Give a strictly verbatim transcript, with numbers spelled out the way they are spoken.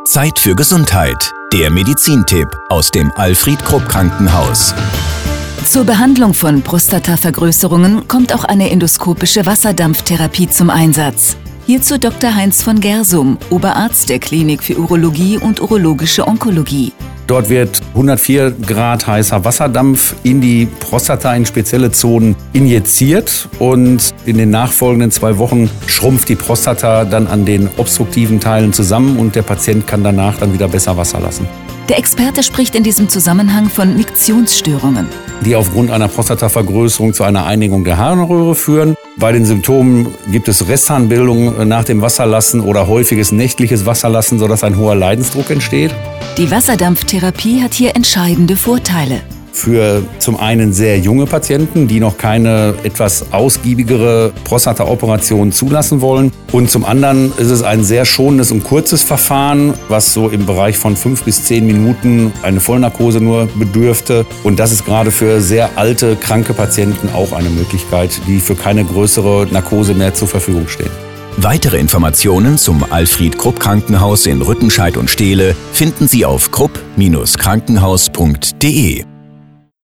Zeit für Gesundheit. Der Medizintipp aus dem Alfred Krupp Krankenhaus. Zur Behandlung von Prostatavergrößerungen kommt auch eine endoskopische Wasserdampftherapie zum Einsatz. Hierzu Doktor Heinz von Gersum, Oberarzt der Klinik für Urologie und urologische Onkologie. Dort wird hundertvier Grad heißer Wasserdampf in die Prostata in spezielle Zonen injiziert und in den nachfolgenden zwei Wochen schrumpft die Prostata dann an den obstruktiven Teilen zusammen und der Patient kann danach dann wieder besser Wasser lassen. Der Experte spricht in diesem Zusammenhang von Miktionsstörungen, die aufgrund einer Prostatavergrößerung zu einer Einigung der Harnröhre führen. Bei den Symptomen gibt es Restharnbildung nach dem Wasserlassen oder häufiges nächtliches Wasserlassen, sodass ein hoher Leidensdruck entsteht. Die Wasserdampftherapie hat hier entscheidende Vorteile. Für zum einen sehr junge Patienten, die noch keine etwas ausgiebigere Prostata-Operation zulassen wollen. Und zum anderen ist es ein sehr schonendes und kurzes Verfahren, was so im Bereich von fünf bis zehn Minuten eine Vollnarkose nur bedürfte. Und das ist gerade für sehr alte, kranke Patienten auch eine Möglichkeit, die für keine größere Narkose mehr zur Verfügung stehen. Weitere Informationen zum Alfred Krupp Krankenhaus in Rüttenscheid und Steele finden Sie auf krupp Bindestrich krankenhaus punkt de.